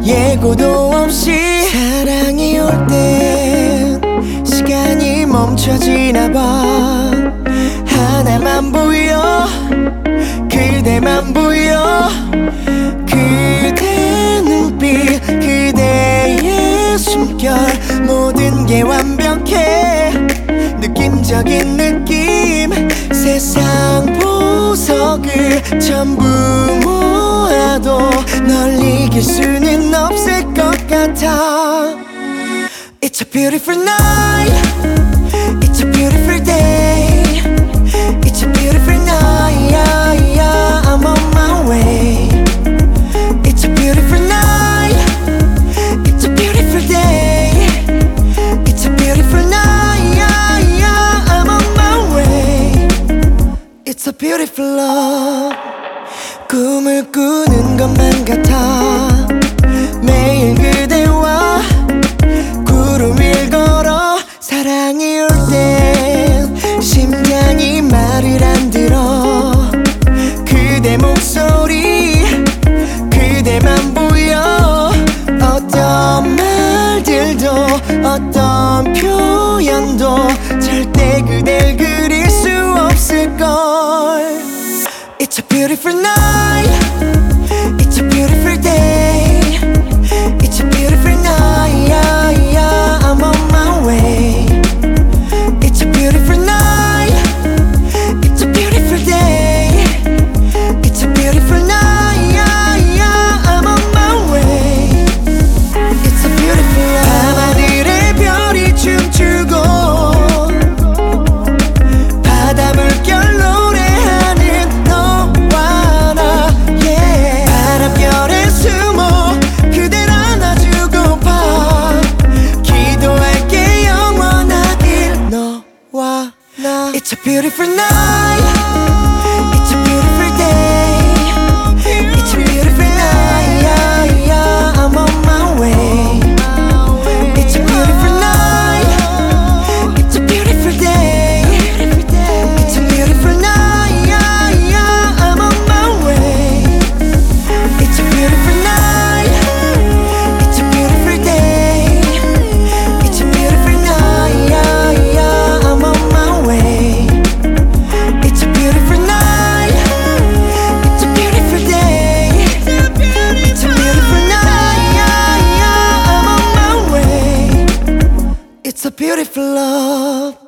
예고도 없이 사랑이 올 땐 시간이 멈춰지나 봐. 하나만 보여, 그대만 보여. 그대 눈빛, 그대의 숨결, 모든 게 완벽해. 느낌적인 느낌, 세상 보석을 전부 모아도 널 이길 수는 없을 것 같아. It's a beautiful night, it's a beautiful day, it's a beautiful night, yeah, yeah, I'm on my way. It's a beautiful night, it's a beautiful day, it's a beautiful night, yeah, yeah, I'm on my way. It's a beautiful love. 꿈을 꾸는 것만 같아. 매일 그대와 구름 위를 걸어. 사랑이 올 땐 심장이 말을 안 들어. 그대 목소리, 그대만 보여. 어떤 말들도 어떤 표현도 절대 그댈 그릴 수 없을걸. It's a beautiful night, it's a beautiful day, it's a beautiful night, yeah, yeah, I'm on my way. It's a beautiful night, it's a beautiful day, it's a beautiful night, yeah, yeah, I'm on my way. It's a beautiful night. 밤하늘에 별이 춤추고 바다 물결 노래하는 너와 나, yeah. 바람결에 숨어 그댈 안아주고파. 기도할게 영원하길 너와 나. It's a beautiful night, it's a beautiful day, it's a beautiful night, yeah, yeah, I'm on my way. It's a beautiful night, it's a beautiful day, it's a beautiful night, yeah, yeah, I'm on my way. It's a beautiful night, it's a beautiful day, it's a beautiful night, yeah, yeah, I'm on my way. It's a beautiful night, it's a beautiful day, it's a beautiful night, yeah, yeah, I'm on my way. It's a beautiful love.